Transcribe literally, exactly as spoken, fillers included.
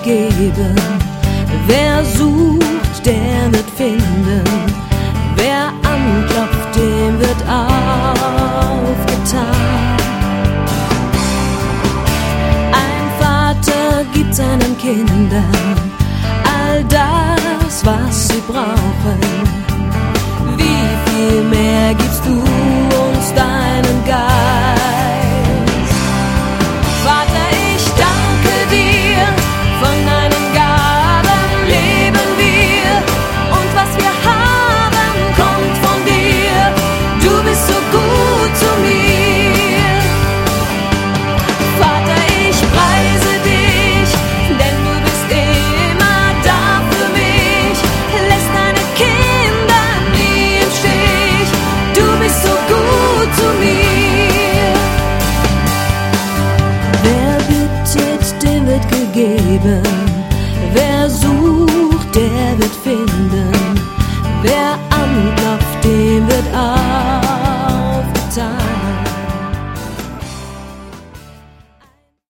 gegeben. Wer sucht, der wird finden. Wer anklopft, dem wird aufgetan. Ein Vater gibt seinen Kindern all das, was sie brauchen. Wie viel mehr gibst du uns deinen Geist? Vater, ich danke dir, von deinen Gaben leben wir, und was wir haben, kommt von dir. Du bist so gut zu mir. Vater, ich preise dich, denn du bist immer da für mich, lässt deine Kinder nie im Stich. Du bist so gut zu mir. Wer bittet, dem wird gegeben. Wer sucht, der wird finden. Wer